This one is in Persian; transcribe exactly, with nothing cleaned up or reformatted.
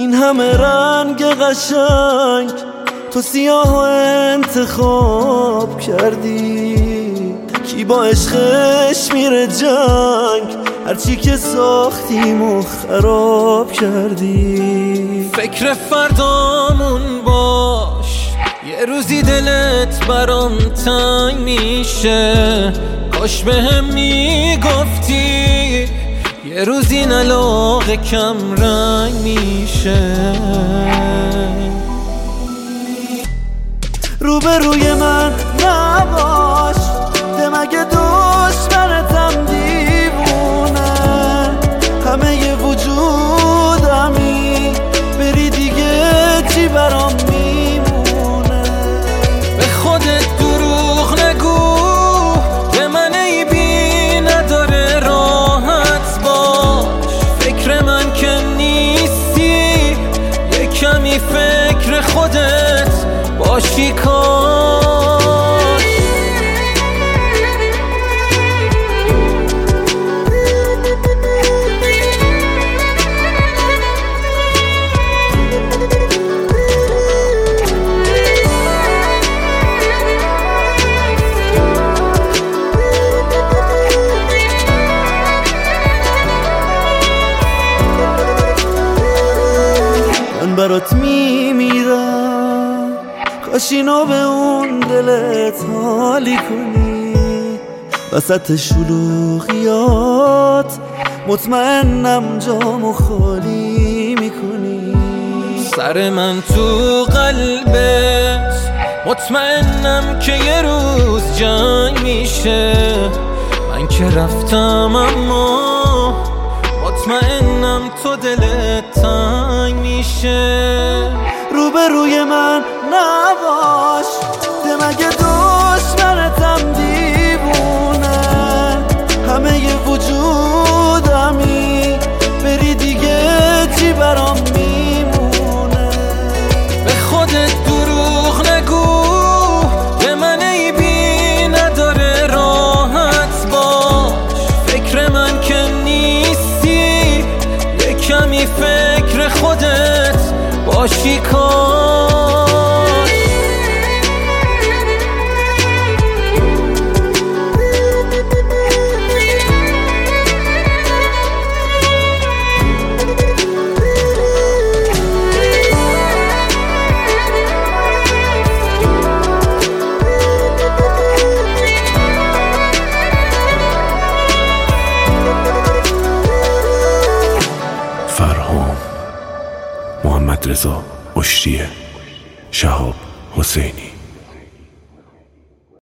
این همه رنگ قشنگ تو سیاه و انتخاب کردی. کی با عشقش میره جنگ هرچی که ساختیم و خراب کردی. فکر فردامون باش، یه روزی دلت برام تنگ میشه. کاش بهم میگفتی یه روزی این علاقه کم رنگ میشه. روبروی من نباش، ده مگه دشمنتم دیوونه. همه ی وجودمی بری دیگه چی برام میمونه. به خودت دروغ نگو، به من عیبی نداره راحت باش. فکر من که نیستی، یه کمی فکر خودت باشی کاش. من برات میمیرم، کاش اینو به اون دلت حالی کنی. وسط شلوغیات مطمئنم جامو خالی میکنی. سر من تو قلبت مطمئنم که یه روز جنگ میشه. من که رفتم اما مطمئنم تو دلت تنگ میشه. روبروی من نباش، ده مگه دشمنتم دیوونه. همه ی وجودمی بری دیگه چی برام میمونه. به خودت دروغ نگو، به من عیبی نداره راحت باش. فکر من که نیستی، یه کمی فکر خودت باشی کاش. فرهام محمد رضا اشتیه، شهاب حسینی.